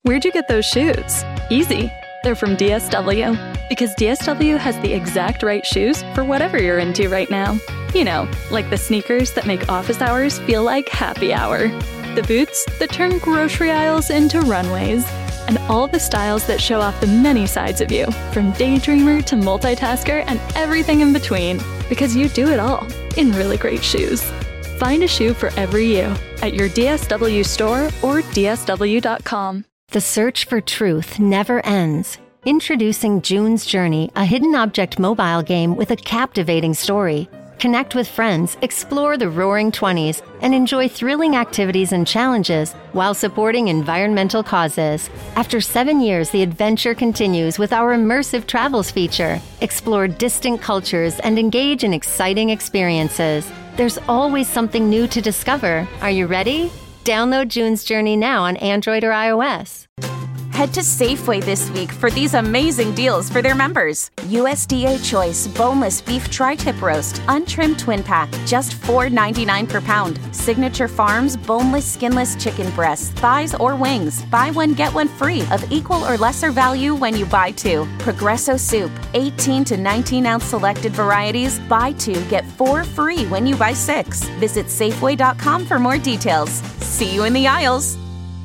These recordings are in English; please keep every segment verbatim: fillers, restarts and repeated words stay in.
Where'd you get those shoes? Easy. They're from D S W. Because D S W has the exact right shoes for whatever you're into right now. You know, like the sneakers that make office hours feel like happy hour. The boots that turn grocery aisles into runways. And all the styles that show off the many sides of you, from daydreamer to multitasker and everything in between. Because you do it all in really great shoes. Find a shoe for every you at your D S W store or D S W dot com. The search for truth never ends. Introducing June's Journey, a hidden object mobile game with a captivating story. Connect with friends, explore the roaring twenties, and enjoy thrilling activities and challenges while supporting environmental causes. After seven years, the adventure continues with our immersive travels feature. Explore distant cultures and engage in exciting experiences. There's always something new to discover. Are you ready? Download June's Journey now on Android or iOS. Head to Safeway this week for these amazing deals for their members. U S D A Choice Boneless Beef Tri-Tip Roast, Untrimmed Twin Pack, just four ninety-nine per pound. Signature Farms Boneless Skinless Chicken Breasts, Thighs, or Wings. Buy one, get one free of equal or lesser value when you buy two. Progresso Soup, eighteen to nineteen ounce selected varieties. Buy two, get four free when you buy six. Visit Safeway dot com for more details. See you in the aisles.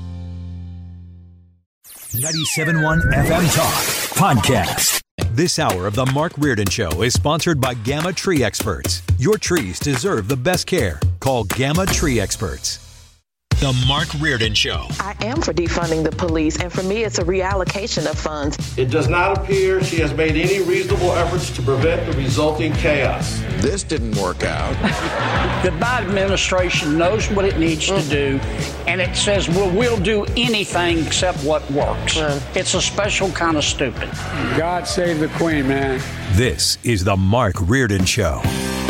ninety-seven point one F M Talk Podcast. This hour of the Mark Reardon Show is sponsored by Gamma Tree Experts. Your trees deserve the best care. Call Gamma Tree Experts. The Mark Reardon Show. I am for defunding the police, and for me, it's a reallocation of funds. It does not appear she has made any reasonable efforts to prevent the resulting chaos. This didn't work out. The Biden administration knows what it needs to do, and it says, well, we'll do anything except what works. Mm. It's a special kind of stupid. God save the Queen, man. This is the Mark Reardon Show.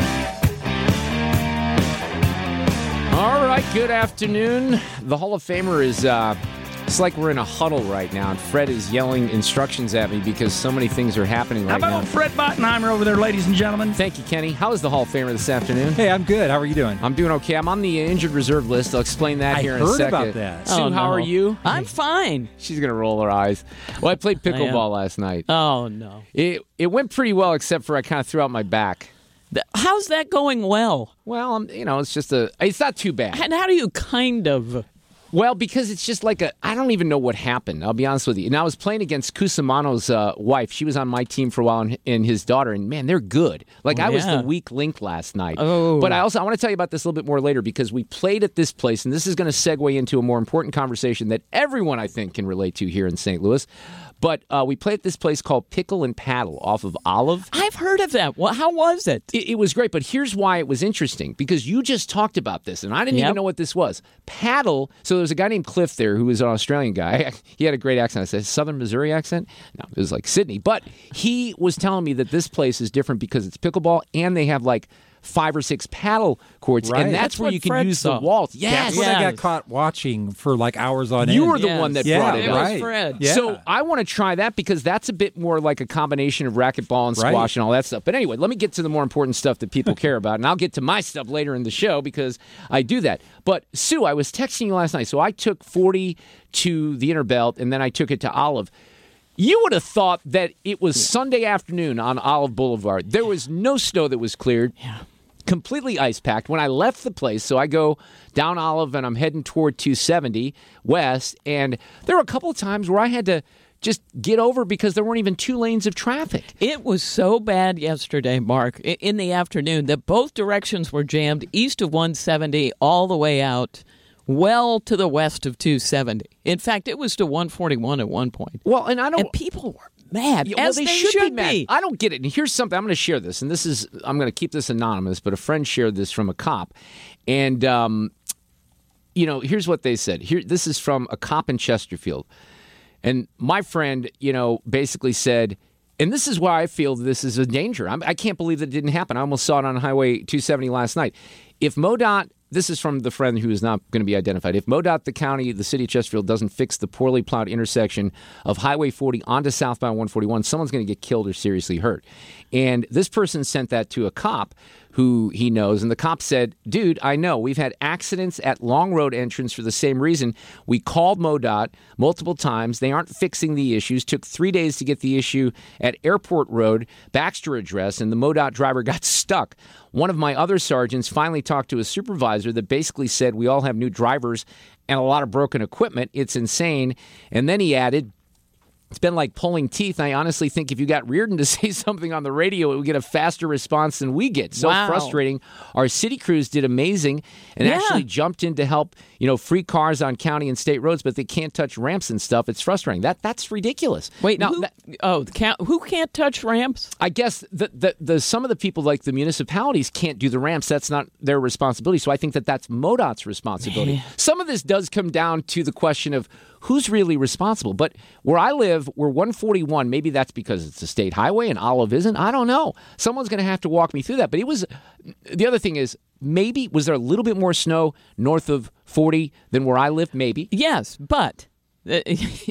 All right, good afternoon. The Hall of Famer is, uh, it's like we're in a huddle right now, and Fred is yelling instructions at me because so many things are happening right now. How about now. Fred Bottenheimer over there, ladies and gentlemen? Thank you, Kenny. How is the Hall of Famer this afternoon? Hey, I'm good. How are you doing? I'm doing okay. I'm on the injured reserve list. I'll explain that I here in a second. I heard about that. Sue, oh, no. how are you? I'm fine. She's going to roll her eyes. Well, I played pickleball last night. Oh, no. It, it went pretty well, except for I kind of threw out my back. How's that going well? Well, um, you know, it's just a, it's not too bad. And how do you kind of? Well, because it's just like a, I don't even know what happened, I'll be honest with you. And I was playing against Cusimano's uh, wife. She was on my team for a while, and, and his daughter, and man, they're good. Like, oh, I was yeah. the weak link last night. Oh. But I also, I want to tell you about this a little bit more later, because we played at this place, and this is going to segue into a more important conversation that everyone, I think, can relate to here in Saint Louis. But uh, we played at this place called Pickle and Paddle off of Olive. I've heard of that. Well, how was it? it? It was great, but here's why it was interesting. Because you just talked about this, and I didn't yep. even know what this was. Paddle, so there was a guy named Cliff there who was an Australian guy. He had a great accent. I said, Southern Missouri accent? No, it was like Sydney. But he was telling me that this place is different because it's pickleball, and they have like five or six paddle courts, right. and that's, that's where you can Fred use saw. the waltz. Yes. That's when yes. I got caught watching for like hours on you end. were the yes. one that yeah, brought it it up. was right. Fred. Yeah. So I want to try that because that's a bit more like a combination of racquetball and squash right. and all that stuff. But anyway, let me get to the more important stuff that people care about, and I'll get to my stuff later in the show because I do that. But Sue, I was texting you last night. So I took forty to the Inner Belt, and then I took it to Olive. You would have thought that it was Sunday afternoon on Olive Boulevard. There was no snow that was cleared. Yeah. Completely ice-packed. When I left the place, so I go down Olive and I'm heading toward two seventy west, and there were a couple of times where I had to just get over because there weren't even two lanes of traffic. It was so bad yesterday, Mark, in the afternoon, that both directions were jammed east of one seventy all the way out well to the west of two seventy. In fact, it was to one forty-one at one point. Well, and I don't... And people were mad, Yeah, well, as they, they should, should be mad. I don't get it. And here's something. I'm going to share this, and this is I'm going to keep this anonymous, but a friend shared this from a cop. And, um, you know, here's what they said. Here, this is from a cop in Chesterfield. And my friend, you know, basically said, and this is why I feel this is a danger. I'm, I can't believe that it didn't happen. I almost saw it on Highway two seventy last night. If MoDOT this is from the friend who is not going to be identified. If MoDOT, the county, the city of Chesterfield doesn't fix the poorly plowed intersection of Highway forty onto southbound one forty-one, someone's going to get killed or seriously hurt. And this person sent that to a cop who he knows, and the cop said, dude, I know. We've had accidents at Long Road entrance for the same reason. We called MoDOT multiple times. They aren't fixing the issues. Took three days to get the issue at Airport Road, Baxter address, and the MoDOT driver got stuck. One of my other sergeants finally talked to a supervisor that basically said, we all have new drivers and a lot of broken equipment. It's insane. And then he added, it's been like pulling teeth. I honestly think if you got Reardon to say something on the radio, it would get a faster response than we get. So wow. frustrating. Our city crews did amazing and yeah. actually jumped in to help, you know, free cars on county and state roads, but they can't touch ramps and stuff. It's frustrating. That That's ridiculous. Wait, now, who, that, oh, can't, who can't touch ramps? I guess the, the, the some of the people like the municipalities can't do the ramps. That's not their responsibility. So I think that that's MoDOT's responsibility. Some of this does come down to the question of who's really responsible? But where I live, we're one forty-one. Maybe that's because it's a state highway and Olive isn't. I don't know. Someone's going to have to walk me through that. But it was, the other thing is, maybe, was there a little bit more snow north of forty than where I live? Maybe. Yes, but uh,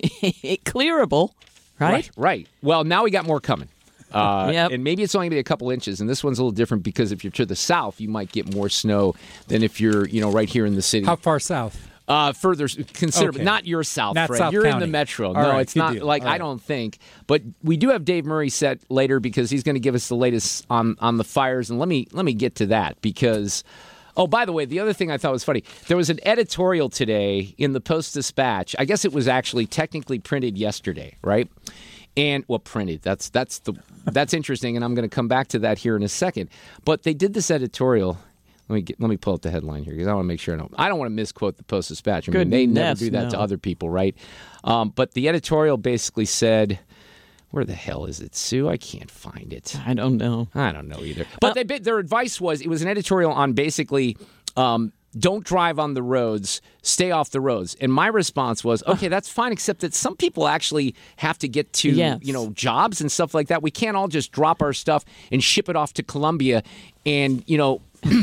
clearable, right? Right, right. Well, now we got more coming. Uh, yep. And maybe it's only going to be a couple inches. And this one's a little different because if you're to the south, you might get more snow than if you're, you know, right here in the city. How far south? Uh, further, considerably. Okay. Not your south, Not Fred. South You're County. in the metro. All no, right, it's good not deal. like All I right. don't think. But we do have Dave Murray set later because he's going to give us the latest on, on the fires. And let me let me get to that because, oh, by the way, the other thing I thought was funny, there was an editorial today in the Post-Dispatch. I guess it was actually technically printed yesterday, right? And well, printed. That's that's the that's interesting, and I'm going to come back to that here in a second. But they did this editorial. Let me get, let me pull up the headline here because I want to make sure I don't. I don't want to misquote the Post-Dispatch. I mean, they never do that no. to other people, right? Um, but the editorial basically said, "Where the hell is it, Sue? I can't find it. I don't know. I don't know either." But uh, they, their advice was it was an editorial on basically. Um, Don't drive on the roads, stay off the roads. And my response was, okay, that's fine, except that some people actually have to get to, yes. you know, jobs and stuff like that. We can't all just drop our stuff and ship it off to Columbia. And, you know,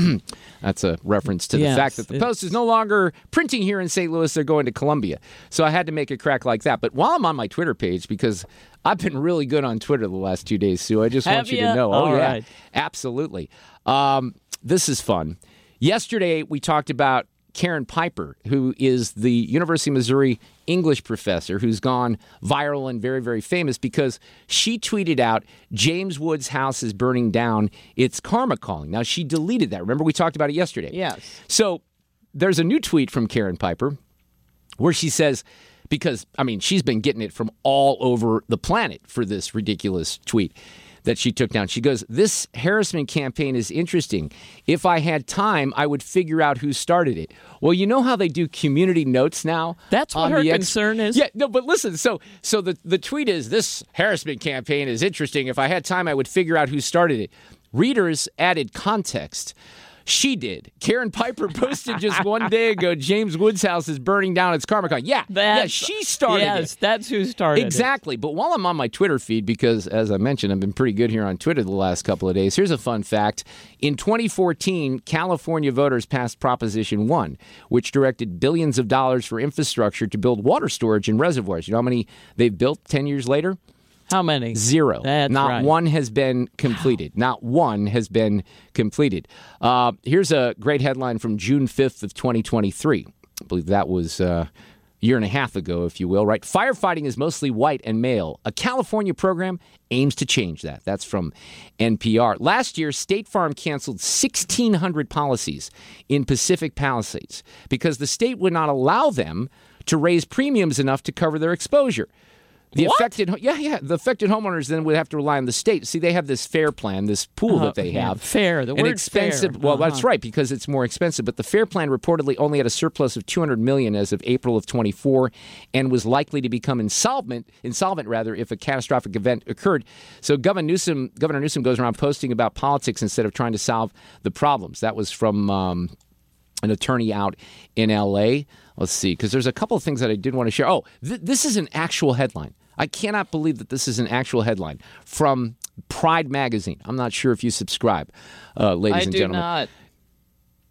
that's a reference to the yes, fact that the Post is no longer printing here in Saint Louis. They're going to Columbia. So I had to make a crack like that. But while I'm on my Twitter page, because I've been really good on Twitter the last two days, Sue, I just have want you ya? to know. All oh, yeah, right. Absolutely. Um, this is fun. Yesterday, we talked about Karen Piper, who is the University of Missouri English professor who's gone viral and very, very famous because she tweeted out, James Woods' house is burning down. It's karma calling. Now, she deleted that. Remember, we talked about it yesterday. Yes. So there's a new tweet from Karen Piper where she says, because, I mean, she's been getting it from all over the planet for this ridiculous tweet that she took down. She goes, this harassment campaign is interesting. If I had time, I would figure out who started it. Well, you know how they do community notes now? That's what her ex- concern is? Yeah, no, but listen, so so the, the tweet is, this harassment campaign is interesting. If I had time, I would figure out who started it. Readers added context. She did. Karen Piper posted just one day ago, James Woods' house is burning down. It's karma calling. Yeah, that's, yeah, she started yes, it. that's who started Exactly. it. But while I'm on my Twitter feed, because as I mentioned, I've been pretty good here on Twitter the last couple of days, here's a fun fact. In twenty fourteen, California voters passed Proposition one, which directed billions of dollars for infrastructure to build water storage in reservoirs. You know how many they've built ten years later? How many? Zero. That's Not right. one has been completed. Wow. Not one has been completed. Uh, here's a great headline from June fifth of twenty twenty-three. I believe that was uh, a year and a half ago, if you will, right? Firefighting is mostly white and male. A California program aims to change that. That's from N P R. Last year, State Farm canceled sixteen hundred policies in Pacific Palisades because the state would not allow them to raise premiums enough to cover their exposure. The what? affected, yeah, yeah, the affected homeowners then would have to rely on the state. See, they have this FAIR plan, this pool Uh, that they yeah, have. fair, the An word expensive, fair. Well, Uh-huh. that's right, because it's more expensive. But the FAIR plan reportedly only had a surplus of two hundred million dollars as of April of twenty-four, and was likely to become insolvent, insolvent rather, if a catastrophic event occurred. So Governor Newsom, Governor Newsom goes around posting about politics instead of trying to solve the problems. That was from um, an attorney out in L A. Let's see, because there's a couple of things that I did want to share. Oh, th- this is an actual headline. I cannot believe that this is an actual headline from Pride Magazine. I'm not sure if you subscribe, uh, ladies I and do gentlemen. not.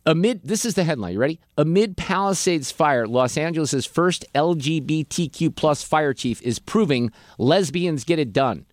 Amid, this is the headline. You ready? Amid Palisades fire, Los Angeles' first L G B T Q plus fire chief is proving lesbians get it done.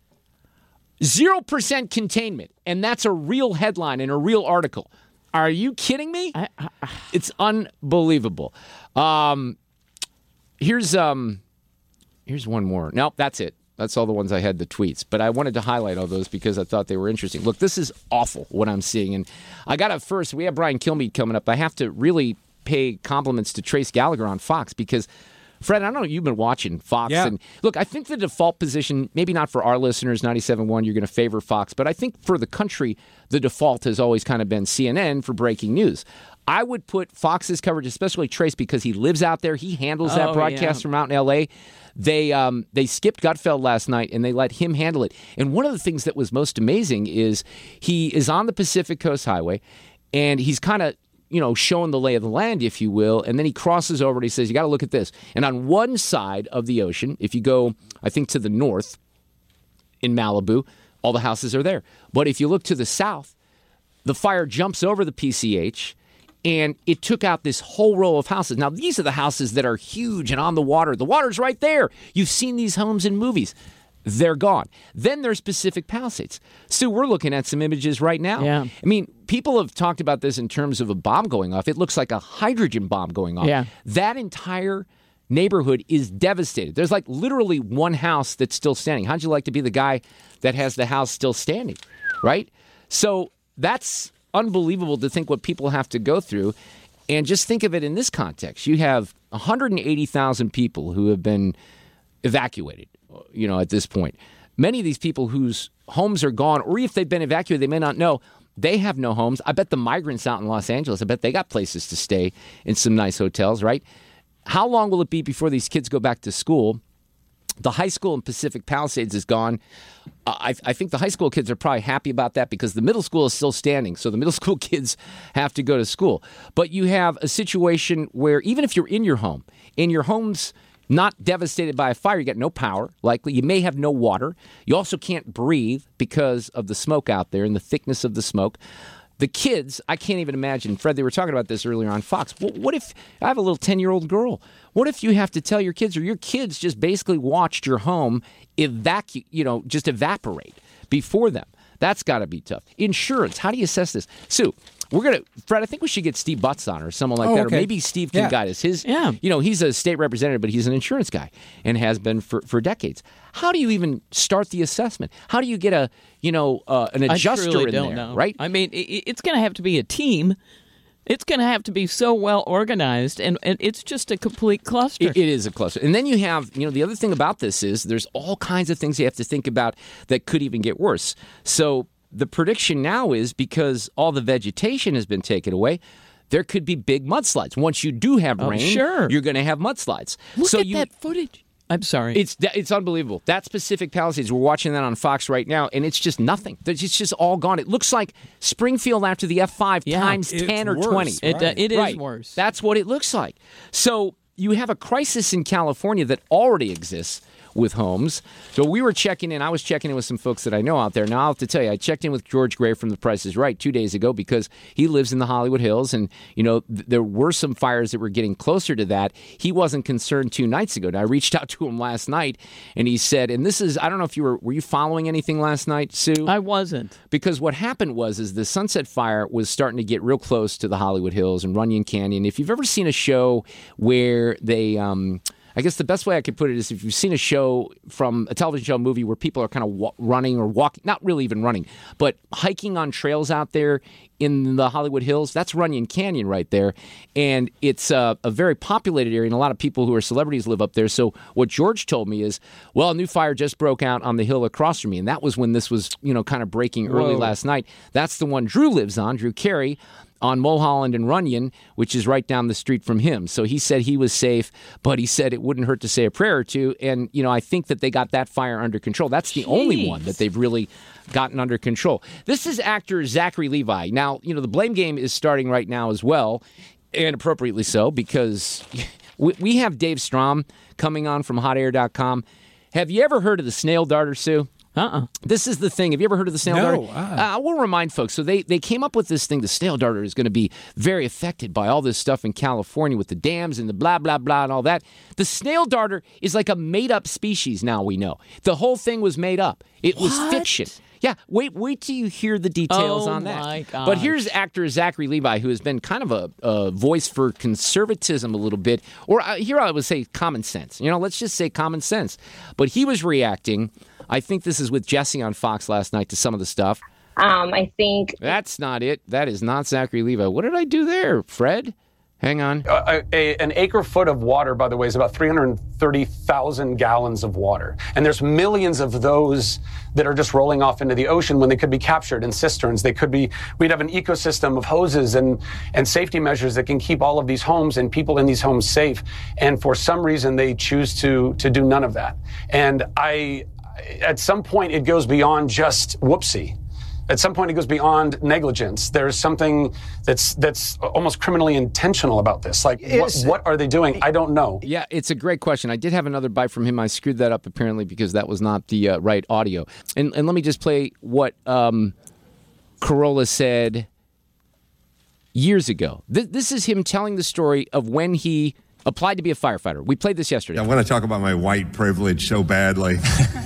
Zero percent containment, and that's a real headline in a real article. Are you kidding me? I, I, I... It's unbelievable. Um, here's um, here's one more. Nope, that's it. That's all the ones I had, the tweets. But I wanted to highlight all those because I thought they were interesting. Look, this is awful what I'm seeing. And I got to first, we have Brian Kilmeade coming up. I have to really pay compliments to Trace Gallagher on Fox because, Fred, I don't know, you've been watching Fox. Yeah. And look, I think the default position, maybe not for our listeners, ninety-seven point one, you're going to favor Fox. But I think for the country, the default has always kind of been C N N for breaking news. I would put Fox's coverage, especially Trace, because he lives out there. He handles that oh, broadcast yeah. from out in L A. They um, they skipped Gutfeld last night, and they let him handle it. And one of the things that was most amazing is he is on the Pacific Coast Highway, and he's kind of, you know, showing the lay of the land, if you will, and then he crosses over and he says, you got to look at this. And on one side of the ocean, if you go, I think, to the north in Malibu, all the houses are there. But if you look to the south, the fire jumps over the P C H, and it took out this whole row of houses. Now, these are the houses that are huge and on the water. The water's right there. You've seen these homes in movies. They're gone. Then there's Pacific Palisades. Sue, we're looking at some images right now. Yeah. I mean, people have talked about this in terms of a bomb going off. It looks like a hydrogen bomb going off. Yeah. That entire neighborhood is devastated. There's like literally one house that's still standing. How'd you like to be the guy that has the house still standing, right? So that's unbelievable to think what people have to go through. And just think of it in this context. You have one hundred eighty thousand people who have been evacuated, you know, at this point. Many of these people whose homes are gone, or if they've been evacuated, they may not know. They have no homes. I bet the migrants out in Los Angeles, I bet they got places to stay in some nice hotels, right? How long will it be before these kids go back to school? The high school in Pacific Palisades is gone. Uh, I, I think the high school kids are probably happy about that because the middle school is still standing. So the middle school kids have to go to school. But you have a situation where even if you're in your home, and your home's not devastated by a fire, you got no power, likely. You may have no water. You also can't breathe because of the smoke out there and the thickness of the smoke. The kids, I can't even imagine. Fred, they were talking about this earlier on Fox. What, what if I have a little ten-year-old girl? What if you have to tell your kids, or your kids just basically watched your home evacuate, you know, just evaporate before them? That's got to be tough. Insurance, how do you assess this? Sue, we're going to, Fred, I think we should get Steve Butts on or someone like oh, that. okay. Or maybe Steve can yeah. guide us. His, yeah. You know, he's a state representative, but he's an insurance guy and has been for, for decades. How do you even start the assessment? How do you get a, you know, uh, an adjuster I truly in don't there, know. right? I mean, it, it's going to have to be a team. It's going to have to be so well organized, and, and it's just a complete cluster. It, it is a cluster. And then you have, you know, the other thing about this is there's all kinds of things you have to think about that could even get worse. So the prediction now is because all the vegetation has been taken away, there could be big mudslides. Once you do have Oh, rain, sure. you're going to have mudslides. Look so at you, that footage. I'm sorry. It's it's unbelievable. That's Pacific Palisades. We're watching that on Fox right now, and it's just nothing. It's just all gone. It looks like Springfield after the F five Yeah, times ten or worse, twenty. It, uh, it is Right. worse. That's what it looks like. So you have a crisis in California that already exists with homes. So we were checking in. I was checking in with some folks that I know out there. Now, I'll have to tell you, I checked in with George Gray from The Price is Right two days ago because he lives in the Hollywood Hills. And, you know, th- there were some fires that were getting closer to that. He wasn't concerned two nights ago. Now, I reached out to him last night, and he said, and this is, I don't know if you were, were you following anything last night, Sue? I wasn't. Because what happened was is the Sunset Fire was starting to get real close to the Hollywood Hills and Runyon Canyon. If you've ever seen a show where they, um, I guess the best way I could put it is if you've seen a show from a television show, movie where people are kind of wa- running or walking, not really even running, but hiking on trails out there in the Hollywood Hills, that's Runyon Canyon right there. And it's uh, a very populated area, and a lot of people who are celebrities live up there. So what George told me is, well, a new fire just broke out on the hill across from me. And that was when this was, you know, kind of breaking early Whoa. last night. That's the one Drew lives on, Drew Carey, on Mulholland and Runyon, which is right down the street from him. So he said he was safe, but he said it wouldn't hurt to say a prayer or two. And, you know, I think that they got that fire under control. That's the Jeez. only one that they've really gotten under control. This is actor Zachary Levi. Now, you know, the blame game is starting right now as well, and appropriately so, because we, we have Dave Strom coming on from hot air dot com. Have you ever heard of the snail darter, Sue? Uh-uh. This is the thing. Have you ever heard of the snail No, darter? uh-uh. Uh, we'll remind folks. So they, they came up with this thing. The snail darter is going to be very affected by all this stuff in California with the dams and the blah, blah, blah and all that. The snail darter is like a made-up species now we know. The whole thing was made up. It was What? fiction. Yeah, wait wait till you hear the details Oh, on that. my gosh. But here's actor Zachary Levi, who has been kind of a, a voice for conservatism a little bit, or uh, here I would say common sense. You know, let's just say common sense. But he was reacting, I think this is with Jesse on Fox last night, to some of the stuff. Um, I think That's not it. That is not Zachary Levi. What did I do there, Fred? Hang on. A, a, an acre foot of water, by the way, is about three hundred thirty thousand gallons of water. And there's millions of those that are just rolling off into the ocean when they could be captured in cisterns. They could be, we'd have an ecosystem of hoses and, and safety measures that can keep all of these homes and people in these homes safe. And for some reason, they choose to, to do none of that. And I, at some point, it goes beyond just whoopsie. At some point, it goes beyond negligence. There's something that's that's almost criminally intentional about this. Like, what, what are they doing? I don't know. Yeah, it's a great question. I did have another bite from him. I screwed that up apparently because that was not the uh, right audio. And and let me just play what um, Carolla said years ago. Th- this is him telling the story of when he applied to be a firefighter. We played this yesterday. I want to talk about my white privilege so badly.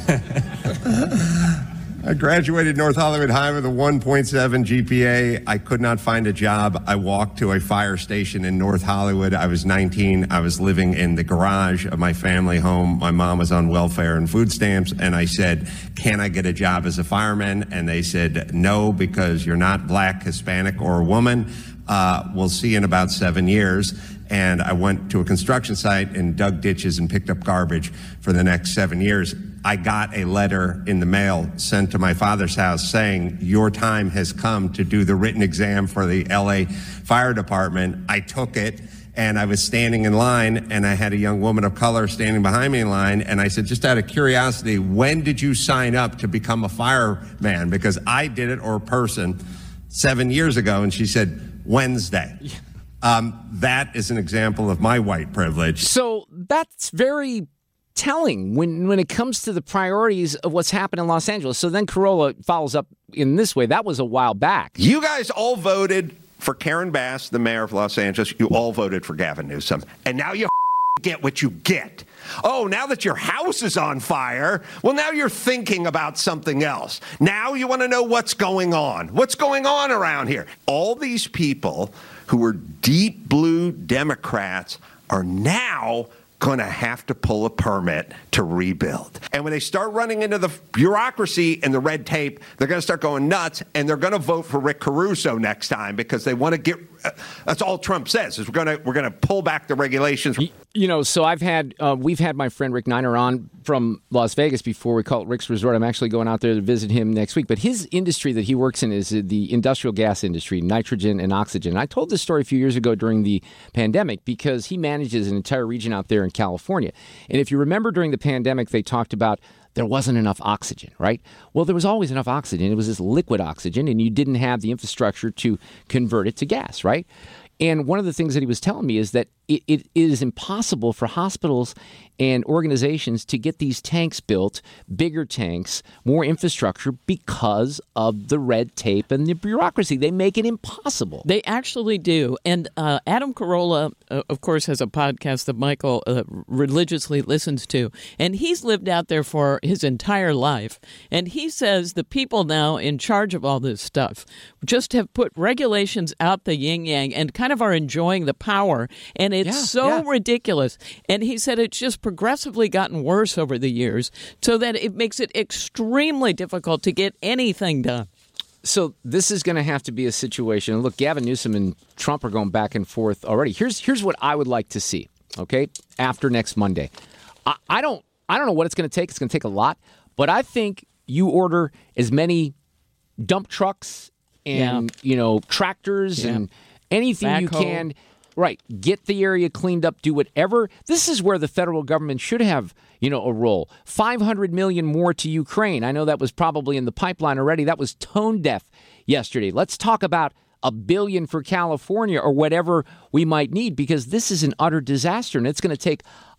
I graduated North Hollywood High with a one point seven G P A. I could not find a job. I walked to a fire station in North Hollywood. I was nineteen. I was living in the garage of my family home. My mom was on welfare and food stamps. And I said, can I get a job as a fireman? And they said, no, because you're not black, Hispanic, or a woman. Uh, we'll see in about seven years. And I went to a construction site and dug ditches and picked up garbage for the next seven years. I got a letter in the mail sent to my father's house saying, your time has come to do the written exam for the L A Fire Department. I took it, and I was standing in line, and I had a young woman of color standing behind me in line, and I said, just out of curiosity, when did you sign up to become a fireman? Because I did it, or a person, seven years ago, and she said, Wednesday. Um, that is an example of my white privilege. So that's very telling when when it comes to the priorities of what's happened in Los Angeles. So then Carolla follows up in this way. That was a while back. You guys all voted for Karen Bass, the mayor of Los Angeles. You all voted for Gavin Newsom. And now you get what you get. Oh, now that your house is on fire, well, now you're thinking about something else. Now you want to know what's going on. What's going on around here? All these people who were deep blue Democrats are now going to have to pull a permit to rebuild. And when they start running into the bureaucracy and the red tape, they're going to start going nuts, and they're going to vote for Rick Caruso next time because they want to get uh, that's all Trump says is we're going to we're going to pull back the regulations. You, you know, so I've had uh, we've had my friend Rick Niner on from Las Vegas before. We call it Rick's Resort. I'm actually going out there to visit him next week. But his industry that he works in is the industrial gas industry, nitrogen and oxygen. And I told this story a few years ago during the pandemic because he manages an entire region out there in California. And if you remember during the pandemic, they talked about there wasn't enough oxygen, right? Well, there was always enough oxygen. It was this liquid oxygen, and you didn't have the infrastructure to convert it to gas, right? And one of the things that he was telling me is that it, it is impossible for hospitals and organizations to get these tanks built, bigger tanks, more infrastructure because of the red tape and the bureaucracy. They make it impossible. They actually do. And uh, Adam Carolla, uh, of course, has a podcast that Michael uh, religiously listens to. And he's lived out there for his entire life. And he says the people now in charge of all this stuff just have put regulations out the yin-yang and kind of are enjoying the power. And it's yeah, so yeah. ridiculous. And he said it's just progressively gotten worse over the years so that it makes it extremely difficult to get anything done. So this is going to have to be a situation. And look, Gavin Newsom and Trump are going back and forth already. Here's here's what I would like to see, okay, after next Monday. I, I don't I don't know what it's going to take. It's going to take a lot. But I think you order as many dump trucks and, yeah. you know, tractors yeah. and anything Backhoe. you can. Right. Get the area cleaned up. Do whatever. This is where the federal government should have, you know, a role. five hundred million dollars more to Ukraine. I know that was probably in the pipeline already. That was tone deaf yesterday. Let's talk about a billion for California or whatever we might need, because this is an utter disaster, and it's going to take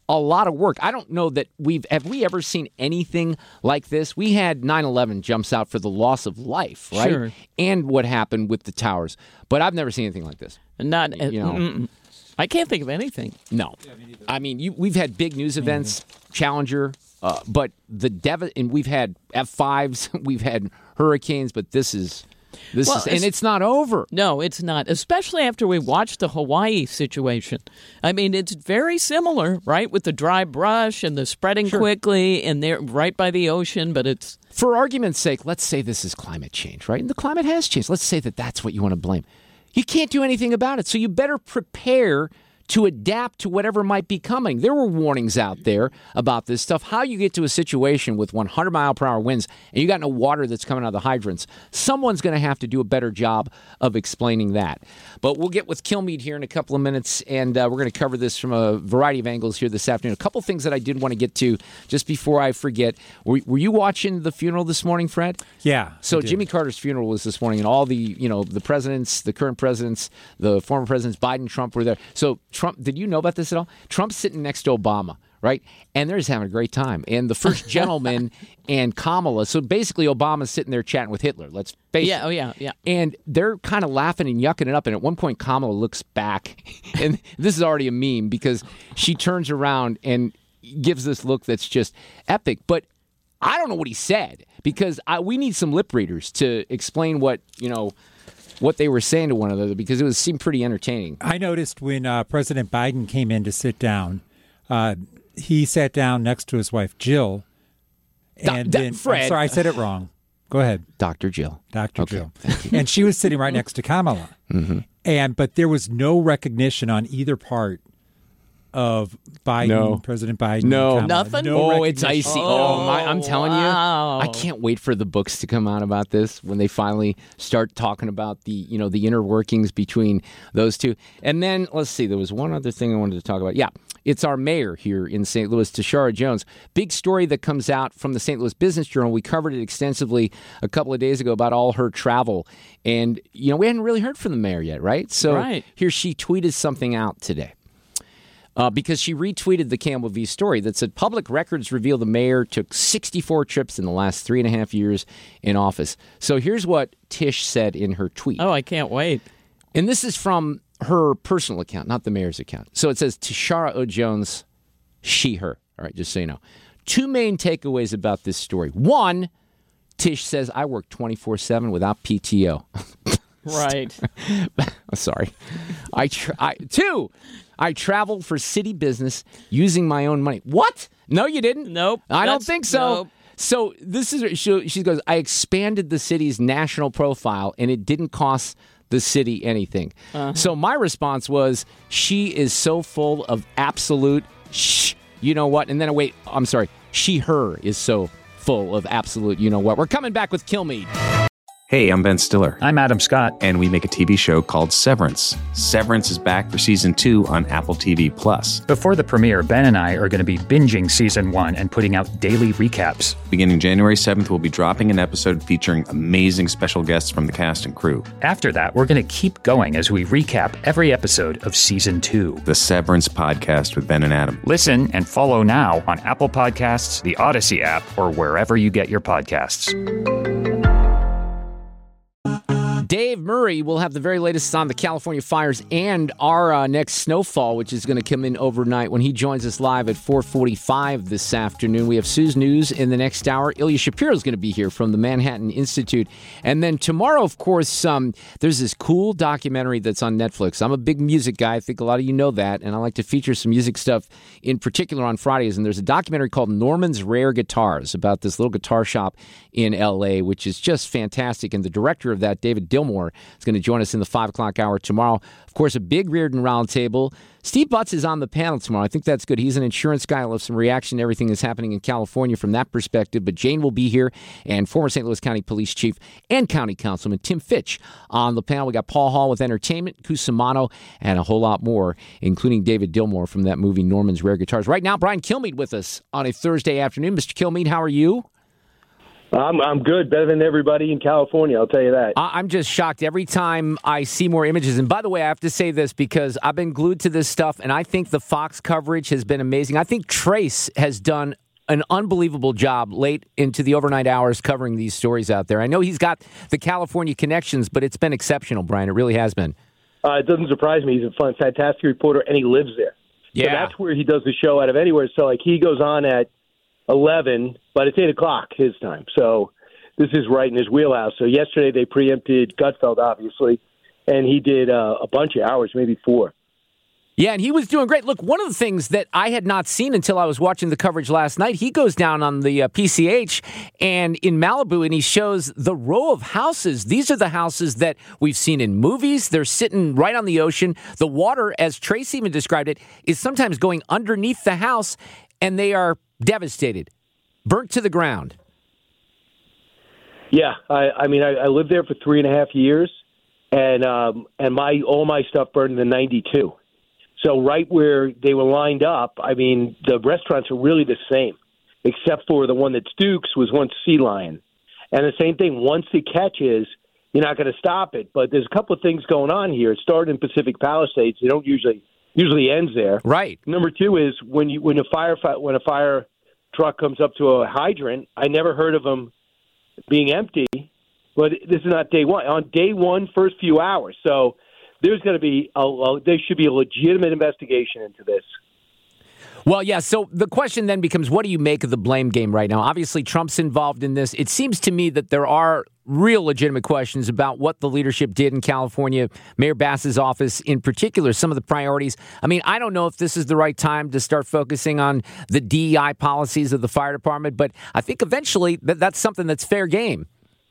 a lot of work. I don't know that we've have we ever seen anything like this. We had nine eleven jumps out for the loss of life, right? Sure. And what happened with the towers. But I've never seen anything like this. Not, you know, mm-mm. I can't think of anything. No. I mean, you, we've had big news events, Challenger, uh, but the dev- and we've had F fives, we've had hurricanes, but this is this Well, is and it's- it's not over. No, it's not, especially after we watched the Hawaii situation. I mean, it's very similar, right, with the dry brush and the spreading quickly, and they're right by the ocean, but it's... For argument's sake, let's say this is climate change, right? And the climate has changed. Let's say that that's what you want to blame. You can't do anything about it, so you better prepare to adapt to whatever might be coming. There were warnings out there about this stuff. How you get to a situation with one hundred mile per hour winds and you got no water that's coming out of the hydrants, someone's going to have to do a better job of explaining that. But we'll get with Kilmeade here in a couple of minutes, and uh, we're going to cover this from a variety of angles here this afternoon. A couple things that I did want to get to just before I forget. Were, were you watching the funeral this morning, Fred? Yeah. So Jimmy Carter's funeral was this morning, and all the, you know, the presidents, the current presidents, the former presidents, Biden, Trump were there. So Trump, did you know about this at all? Trump's sitting next to Obama, right? And they're just having a great time. And the first gentleman and Kamala, so basically Obama's sitting there chatting with Hitler. Let's face it. Yeah, oh yeah, yeah. And they're kind of laughing and yucking it up. And at one point, Kamala looks back, and this is already a meme because she turns around and gives this look that's just epic. But I don't know what he said because I, we need some lip readers to explain what, you know, what they were saying to one another because it was seemed pretty entertaining. I noticed when uh, President Biden came in to sit down, uh, he sat down next to his wife, Jill. And Do- then, Fred. I'm sorry, I said it wrong. Go ahead. Doctor Jill. Doctor Okay, Jill. And she was sitting right next to Kamala. Mm-hmm. And but there was no recognition on either part of Biden, No. President Biden. No. and Kamala. Nothing? No Oh, it's recognition. icy. Oh, my, I'm telling wow. you, I can't wait for the books to come out about this when they finally start talking about the, you know, the inner workings between those two. And then, let's see, there was one other thing I wanted to talk about. Yeah, it's our mayor here in Saint Louis, Tashara Jones. Big story that comes out from the Saint Louis Business Journal. We covered it extensively a couple of days ago about all her travel. And, you know, we hadn't really heard from the mayor yet, right? So Right. here she tweeted something out today. Uh, because she retweeted the Campbell V story that said public records reveal the mayor took sixty-four trips in the last three and a half years in office. So here's what Tish said in her tweet. Oh, I can't wait. And this is from her personal account, not the mayor's account. So it says Tashara O. Jones, she, her. All right, just so you know. Two main takeaways about this story. One, Tish says, I work twenty-four seven without P T O. Right. Sorry. I, tra- I Two, I traveled for city business using my own money. What? No, you didn't. Nope. I don't That's- think so. nope. So this is, she, she goes, I expanded the city's national profile and it didn't cost the city anything. Uh-huh. So my response was, she is so full of absolute shh, you know what? And then, wait, I'm sorry. She, her is so full of absolute, you know what? We're coming back with Kilmeade. Hey, I'm Ben Stiller. I'm Adam Scott. And we make a T V show called Severance. Severance is back for season two on Apple T V Plus. Before the premiere, Ben and I are going to be binging season one and putting out daily recaps. Beginning January seventh, we'll be dropping an episode featuring amazing special guests from the cast and crew. After that, we're going to keep going as we recap every episode of season two. The Severance Podcast with Ben and Adam. Listen and follow now on Apple Podcasts, the Odyssey app, or wherever you get your podcasts. Dave Murray will have the very latest on the California fires and our uh, next snowfall, which is going to come in overnight when he joins us live at four forty-five this afternoon. We have Sue's News in the next hour. Ilya Shapiro is going to be here from the Manhattan Institute. And then tomorrow, of course, um, there's this cool documentary that's on Netflix. I'm a big music guy. I think a lot of you know that. And I like to feature some music stuff in particular on Fridays. And there's a documentary called Norman's Rare Guitars about this little guitar shop in L A, which is just fantastic. And the director of that, David Dillmore, is going to join us in the five o'clock hour tomorrow. Of course, a big Reardon Roundtable. Steve Butts is on the panel tomorrow. I think that's good. He's an insurance guy. I'll have some reaction to everything that's happening in California from that perspective. But Jane will be here, and former Saint Louis County Police Chief and County Councilman Tim Fitch on the panel. We got Paul Hall with entertainment, Cusimano, and a whole lot more, including David Dillmore from that movie Norman's Rare Guitars. Right now, Brian Kilmeade with us on a Thursday afternoon. Mister Kilmeade, how are you? I'm I'm good, better than everybody in California, I'll tell you that. I'm just shocked every time I see more images. And by the way, I have to say this because I've been glued to this stuff, and I think the Fox coverage has been amazing. I think Trace has done an unbelievable job late into the overnight hours covering these stories out there. I know he's got the California connections, but it's been exceptional, Brian. It really has been. Uh, it doesn't surprise me. He's a fun, fantastic reporter, and he lives there. Yeah. So that's where he does the show out of anywhere. So, like, he goes on at eleven, but it's eight o'clock his time. So this is right in his wheelhouse. So yesterday they preempted Gutfeld, obviously, and he did uh, a bunch of hours, maybe four. Yeah, and he was doing great. Look, one of the things that I had not seen until I was watching the coverage last night, he goes down on the uh, P C H and in Malibu, and he shows the row of houses. These are the houses that we've seen in movies. They're sitting right on the ocean. The water, as Trace even described it, is sometimes going underneath the house, and they are devastated, burnt to the ground. Yeah, I, I mean, I, I lived there for three and a half years, and um, and my all my stuff burned in ninety-two. So right where they were lined up, I mean, the restaurants are really the same, except for the one that's Duke's was once Sea Lion. And the same thing, once it catches, you're not going to stop it. But there's a couple of things going on here. It started in Pacific Palisades. They don't usually usually ends there. Right. Number two is when you when a fire when a fire truck comes up to a hydrant, I never heard of them being empty. But this is not day one. On day one, first few hours. So there's going to be a, a there should be a legitimate investigation into this. Well, yeah, so the question then becomes, what do you make of the blame game right now? Obviously, Trump's involved in this. It seems to me that there are real legitimate questions about what the leadership did in California, Mayor Bass's office in particular, some of the priorities. I mean, I don't know if this is the right time to start focusing on the D E I policies of the fire department, but I think eventually that that's something that's fair game.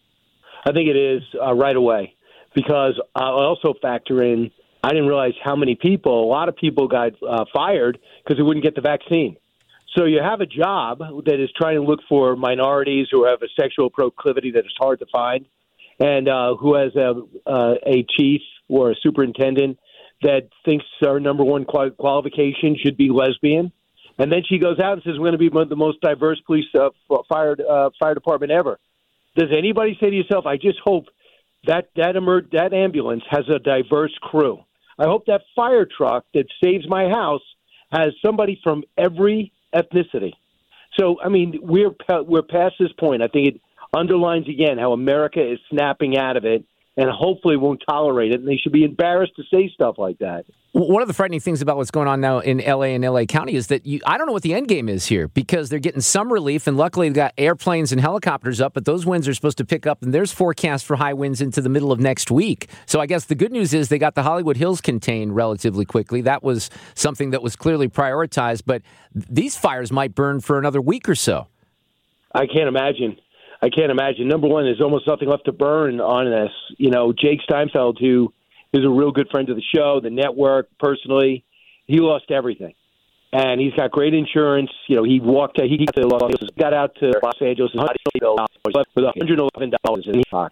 I think it is uh, right away. Because I also factor in, I didn't realize how many people, a lot of people got uh, fired because they wouldn't get the vaccine. So you have a job that is trying to look for minorities who have a sexual proclivity that is hard to find, and uh, who has a, uh, a chief or a superintendent that thinks our number one qual- qualification should be lesbian. And then she goes out and says, we're going to be one of the most diverse police uh, fire, uh, fire department ever. Does anybody say to yourself, I just hope That that emer- that ambulance has a diverse crew. I hope that fire truck that saves my house has somebody from every ethnicity. So, I mean, we're we're past this point. I think it underlines again how America is snapping out of it and hopefully won't tolerate it. And they should be embarrassed to say stuff like that. One of the frightening things about what's going on now in L A and L A County is that you, I don't know what the end game is here because they're getting some relief, and luckily they've got airplanes and helicopters up, but those winds are supposed to pick up, and there's forecast for high winds into the middle of next week. So I guess the good news is they got the Hollywood Hills contained relatively quickly. That was something that was clearly prioritized, but these fires might burn for another week or so. I can't imagine. I can't imagine. Number one, there's almost nothing left to burn on this. You know, Jake Steinfeld, who is a real good friend of the show, the network, personally, he lost everything. And he's got great insurance. You know, he walked, he got, to Los Angeles, got out to Los Angeles and left with one hundred eleven dollars in Fox.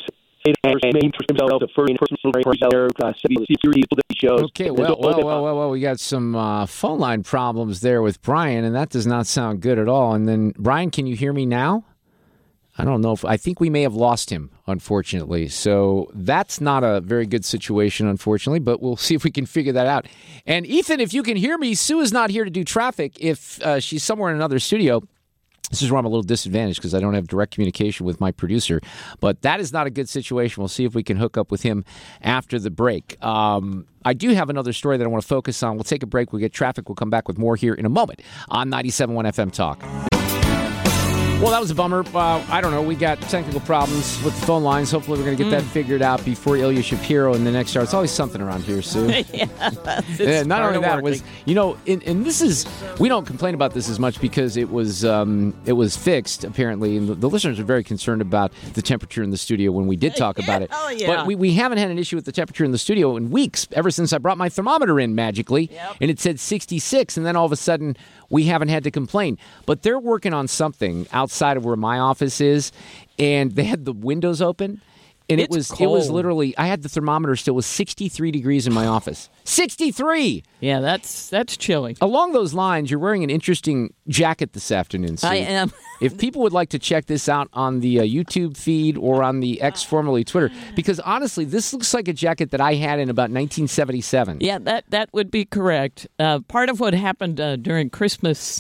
Okay, well, well, well, well, well, we got some uh, phone line problems there with Brian, and that does not sound good at all. And then, Brian, can you hear me now? I don't know if I think we may have lost him, unfortunately. So that's not a very good situation, unfortunately, but we'll see if we can figure that out. And Ethan, if you can hear me, Sue is not here to do traffic. If uh, she's somewhere in another studio, this is where I'm a little disadvantaged because I don't have direct communication with my producer. But that is not a good situation. We'll see if we can hook up with him after the break. Um, I do have another story that I want to focus on. We'll take a break. We'll get traffic. We'll come back with more here in a moment on ninety-seven point one F M Talk. Well, that was a bummer. Uh, I don't know. We got technical problems with the phone lines. Hopefully, we're going to get mm. that figured out before Ilya Shapiro in the next hour. It's always something around here, Sue. yeah, yeah, not only that was, you know, and, and this is we don't complain about this as much because it was um, it was fixed apparently, and the, the listeners are very concerned about the temperature in the studio when we did talk yeah, about it. Oh yeah. But we, we haven't had an issue with the temperature in the studio in weeks ever since I brought my thermometer in magically, yep. and it said sixty-six, and then all of a sudden we haven't had to complain. But they're working on something outside of where my office is, and they had the windows open, And It's it was cold. it was literally, I had the thermometer still, was sixty-three degrees in my office. sixty-three! Yeah, that's that's chilly. Along those lines, you're wearing an interesting jacket this afternoon, Sue. I am. If people would like to check this out on the uh, YouTube feed or on the X, formerly Twitter, because honestly, this looks like a jacket that I had in about nineteen seventy-seven. Yeah, that, that would be correct. Uh, part of what happened uh, during Christmas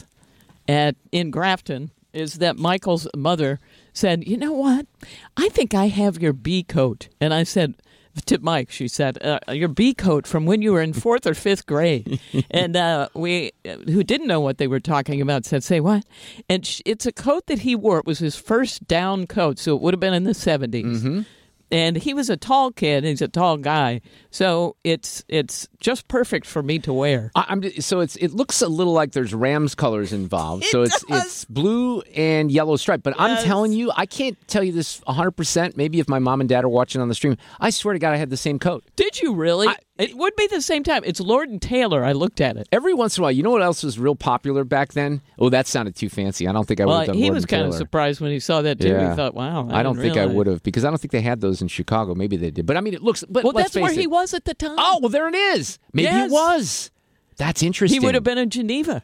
at in Grafton is that Michael's mother said, you know what? I think I have your bee coat. And I said, to Mike, she said, uh, your bee coat from when you were in fourth or fifth grade. And uh, we, who didn't know what they were talking about, said, say what? And sh- it's a coat that he wore. It was his first down coat, so it would have been in the seventies. Mm-hmm. And he was a tall kid. He's a tall guy, so it's it's just perfect for me to wear. I, I'm so it's it looks a little like there's Rams colors involved. It so it's does. it's blue and yellow stripe. But Yes. I'm telling you, I can't tell you this one hundred percent. Maybe if my mom and dad are watching on the stream, I swear to God, I had the same coat. Did you really? I, it would be the same time. It's Lord and Taylor. I looked at it. Every once in a while, you know what else was real popular back then? Oh, that sounded too fancy. I don't think I would Well, have done he Lord was and kind Taylor. of surprised when he saw that too. Yeah. He thought, "Wow, I, I don't didn't think I realize. would have, because I don't think they had those in Chicago. Maybe they did. But I mean, it looks. But Well, let's that's where face he it. was at the time. Oh, well, there it is. Maybe Yes. it was. That's interesting. He would have been in Geneva.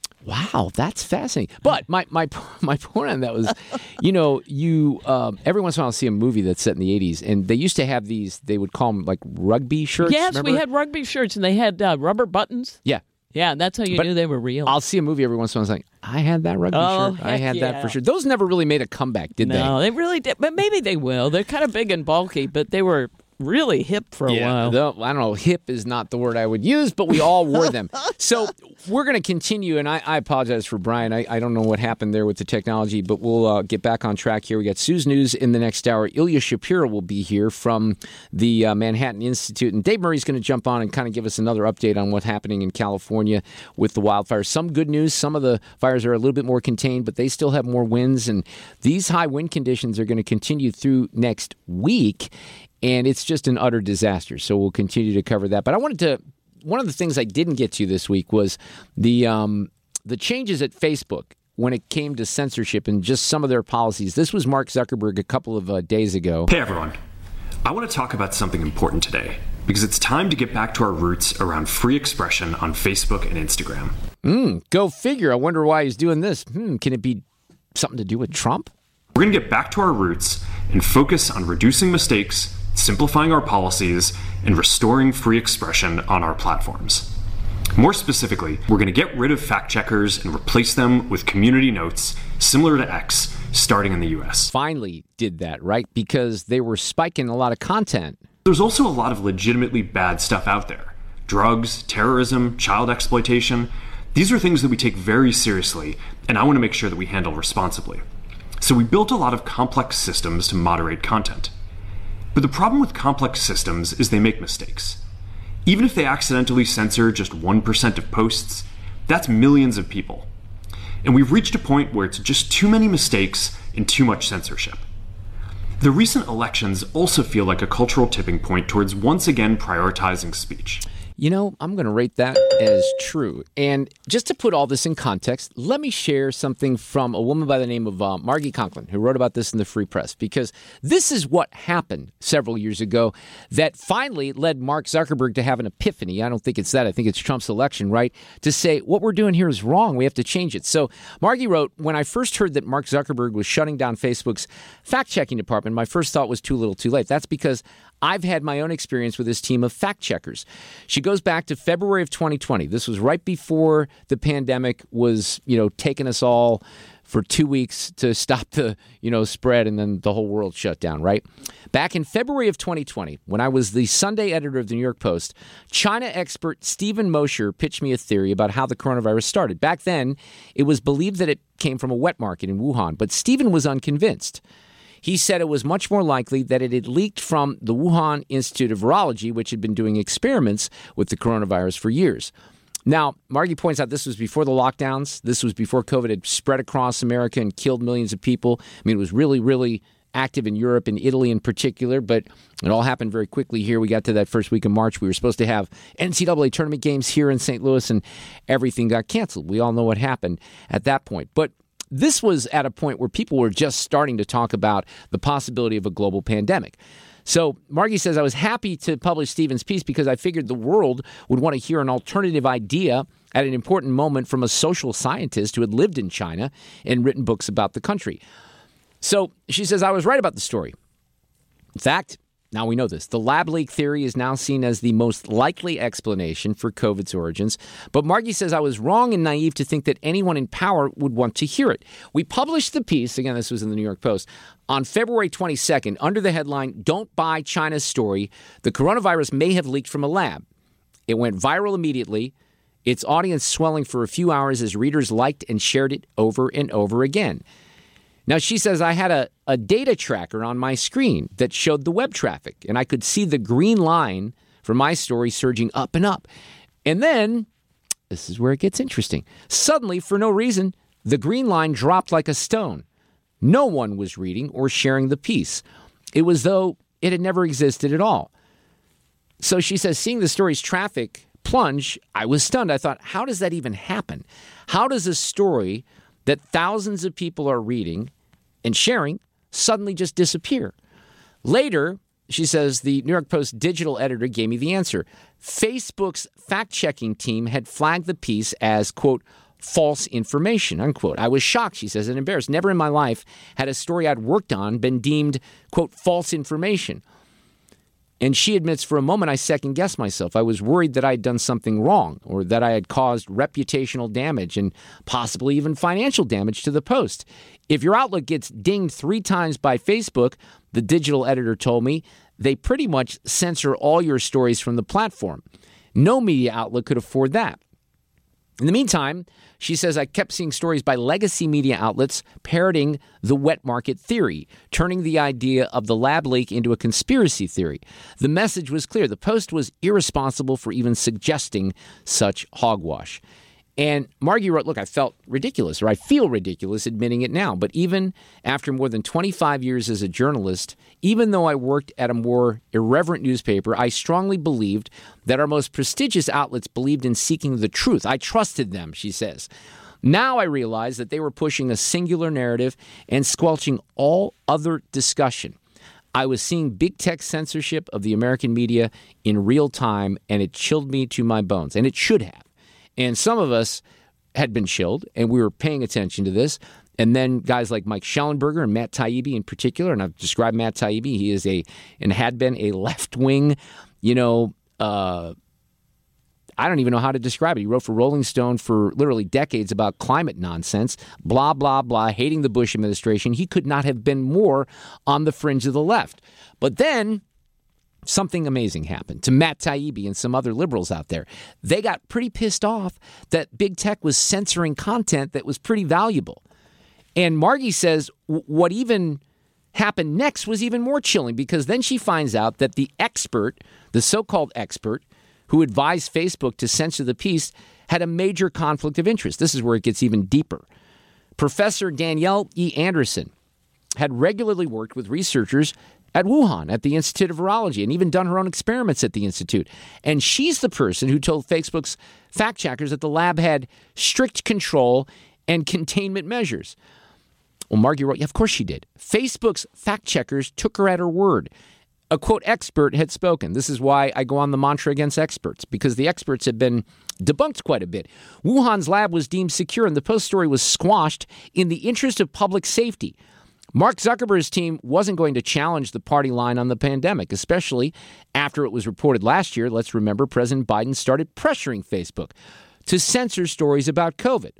Wow, that's fascinating. But my my my point on that was, you know, you um, every once in a while I'll see a movie that's set in the eighties, and they used to have these. They would call them like rugby shirts. Yes, remember? we had rugby shirts, and they had uh, rubber buttons. Yeah. Yeah, that's how you But knew they were real. I'll see a movie every once in a while. I was like, I had that rugby Oh, shirt. I heck had yeah. that for sure. Those never really made a comeback, did no, they? they really did. But maybe they will. They're kind of big and bulky, but they were really hip for a Yeah, while. the- I don't know. Hip is not the word I would use, but we all wore them. So we're going to continue, and I, I apologize for Brian. I, I don't know what happened there with the technology, but we'll uh, get back on track here. We got Sue's News in the next hour. Ilya Shapiro will be here from the uh, Manhattan Institute, and Dave Murray's going to jump on and kind of give us another update on what's happening in California with the wildfires. Some good news. Some of the fires are a little bit more contained, but they still have more winds, and these high wind conditions are going to continue through next week. And it's just an utter disaster. So we'll continue to cover that. But I wanted to, one of the things I didn't get to this week was the um, the changes at Facebook when it came to censorship and just some of their policies. This was Mark Zuckerberg a couple of uh, days ago. Hey, everyone. I want to talk about something important today because it's time to get back to our roots around free expression on Facebook and Instagram. Mm, go figure. I wonder why he's doing this. Hmm, can it be something to do with Trump? We're going to get back to our roots and focus on reducing mistakes, simplifying our policies, and restoring free expression on our platforms. More specifically, we're going to get rid of fact checkers and replace them with community notes similar to X, starting in the U S. Finally did that, right? Because they were spiking a lot of content. There's also a lot of legitimately bad stuff out there. Drugs, terrorism, child exploitation. These are things that we take very seriously, and I want to make sure that we handle responsibly. So we built a lot of complex systems to moderate content. But the problem with complex systems is they make mistakes. Even if they accidentally censor just one percent of posts, that's millions of people. And we've reached a point where it's just too many mistakes and too much censorship. The recent elections also feel like a cultural tipping point towards once again prioritizing speech. You know, I'm going to rate that as true. And just to put all this in context, let me share something from a woman by the name of uh, Margie Conklin, who wrote about this in the Free Press, because this is what happened several years ago that finally led Mark Zuckerberg to have an epiphany. I don't think it's that. I think it's Trump's election, right? To say, what we're doing here is wrong. We have to change it. So Margie wrote, when I first heard that Mark Zuckerberg was shutting down Facebook's fact-checking department, my first thought was too little too late. That's because I've had my own experience with this team of fact checkers. She goes back to February of twenty twenty. This was right before the pandemic was, you know, taking us all for two weeks to stop the, you know, spread, and then the whole world shut down, right? Back in February of twenty twenty, when I was the Sunday editor of the New York Post, China expert Stephen Mosher pitched me a theory about how the coronavirus started. Back then, it was believed that it came from a wet market in Wuhan, but Stephen was unconvinced. He said it was much more likely that it had leaked from the Wuhan Institute of Virology, which had been doing experiments with the coronavirus for years. Now, Margie points out this was before the lockdowns. This was before COVID had spread across America and killed millions of people. I mean, it was really, really active in Europe and Italy in particular, but it all happened very quickly here. We got to that first week of March. We were supposed to have N C double A tournament games here in Saint Louis, and everything got canceled. We all know what happened at that point. But this was at a point where people were just starting to talk about the possibility of a global pandemic. So Margie says, I was happy to publish Stephen's piece because I figured the world would want to hear an alternative idea at an important moment from a social scientist who had lived in China and written books about the country. So she says, I was right about the story. In fact, now we know this. The lab leak theory is now seen as the most likely explanation for COVID's origins. But Margie says I was wrong and naive to think that anyone in power would want to hear it. We published the piece, again, this was in the New York Post, on February twenty-second under the headline, Don't Buy China's Story. The coronavirus may have leaked from a lab. It went viral immediately, its audience swelling for a few hours as readers liked and shared it over and over again. Now, she says, I had a, a data tracker on my screen that showed the web traffic, and I could see the green line for my story surging up and up. And then, this is where it gets interesting. Suddenly, for no reason, the green line dropped like a stone. No one was reading or sharing the piece. It was though it had never existed at all. So she says, seeing the story's traffic plunge, I was stunned. I thought, how does that even happen? How does a story that thousands of people are reading and sharing suddenly just disappear? Later, she says, the New York Post digital editor gave me the answer. Facebook's fact-checking team had flagged the piece as, quote, false information, unquote. I was shocked, she says, and embarrassed. Never in my life had a story I'd worked on been deemed, quote, false information. And she admits, for a moment, I second-guessed myself. I was worried that I had done something wrong or that I had caused reputational damage and possibly even financial damage to the Post. If your outlet gets dinged three times by Facebook, the digital editor told me, they pretty much censor all your stories from the platform. No media outlet could afford that. In the meantime, she says, I kept seeing stories by legacy media outlets parroting the wet market theory, turning the idea of the lab leak into a conspiracy theory. The message was clear. The Post was irresponsible for even suggesting such hogwash. And Margie wrote, look, I felt ridiculous, or I feel ridiculous admitting it now. But even after more than twenty-five years as a journalist, even though I worked at a more irreverent newspaper, I strongly believed that our most prestigious outlets believed in seeking the truth. I trusted them, she says. Now I realize that they were pushing a singular narrative and squelching all other discussion. I was seeing big tech censorship of the American media in real time, and it chilled me to my bones, and it should have. And some of us had been chilled, and we were paying attention to this. And then guys like Mike Schellenberger and Matt Taibbi in particular, and I've described Matt Taibbi, he is a, and had been a left-wing, you know, uh, I don't even know how to describe it. He wrote for Rolling Stone for literally decades about climate nonsense, blah, blah, blah, hating the Bush administration. He could not have been more on the fringe of the left. But then something amazing happened to Matt Taibbi and some other liberals out there. They got pretty pissed off that big tech was censoring content that was pretty valuable. And Margie says w- what even happened next was even more chilling, because then she finds out that the expert, the so-called expert, who advised Facebook to censor the piece had a major conflict of interest. This is where it gets even deeper. Professor Danielle E. Anderson had regularly worked with researchers at Wuhan, at the Institute of Virology, and even done her own experiments at the Institute. And she's the person who told Facebook's fact-checkers that the lab had strict control and containment measures. Well, Margie wrote, yeah, of course she did. Facebook's fact-checkers took her at her word. A, quote, expert had spoken. This is why I go on the mantra against experts, because the experts have been debunked quite a bit. Wuhan's lab was deemed secure, and the Post story was squashed in the interest of public safety. Mark Zuckerberg's team wasn't going to challenge the party line on the pandemic, especially after it was reported last year. Let's remember, President Biden started pressuring Facebook to censor stories about COVID.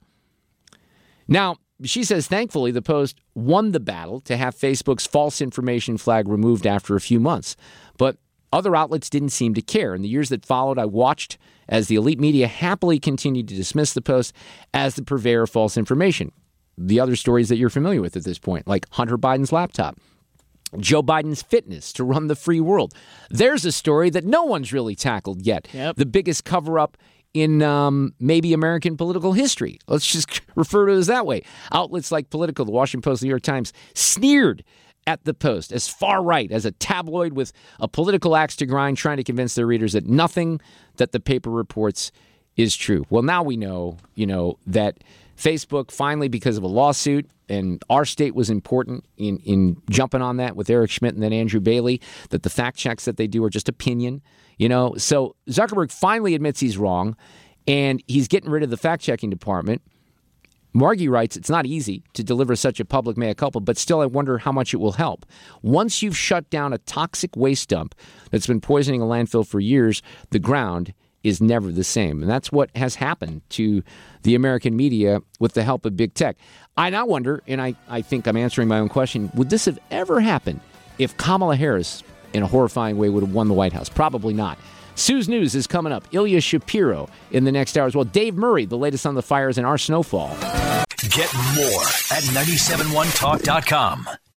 Now, she says, thankfully, the Post won the battle to have Facebook's false information flag removed after a few months. But other outlets didn't seem to care. In the years that followed, I watched as the elite media happily continued to dismiss the Post as the purveyor of false information. The other stories that you're familiar with at this point, like Hunter Biden's laptop, Joe Biden's fitness to run the free world. There's a story that no one's really tackled yet. Yep. The biggest cover-up in um, maybe American political history. Let's just refer to it as that way. Outlets like Politico, the Washington Post, the New York Times sneered at the Post as far right, as a tabloid with a political axe to grind, trying to convince their readers that nothing that the paper reports is true. Well, now we know, you know, that Facebook finally, because of a lawsuit, and our state was important in, in jumping on that with Eric Schmidt and then Andrew Bailey, that the fact checks that they do are just opinion. You know, so Zuckerberg finally admits he's wrong, and he's getting rid of the fact-checking department. Margie writes, it's not easy to deliver such a public mea culpa, but still I wonder how much it will help. Once you've shut down a toxic waste dump that's been poisoning a landfill for years, the ground is never the same. And that's what has happened to the American media with the help of big tech. I now wonder, and I, I think I'm answering my own question, would this have ever happened if Kamala Harris, in a horrifying way, would have won the White House? Probably not. Sue's News is coming up. Ilya Shapiro in the next hour as well. Dave Murray, the latest on the fires in our snowfall. Get more at nine seven one talk dot com.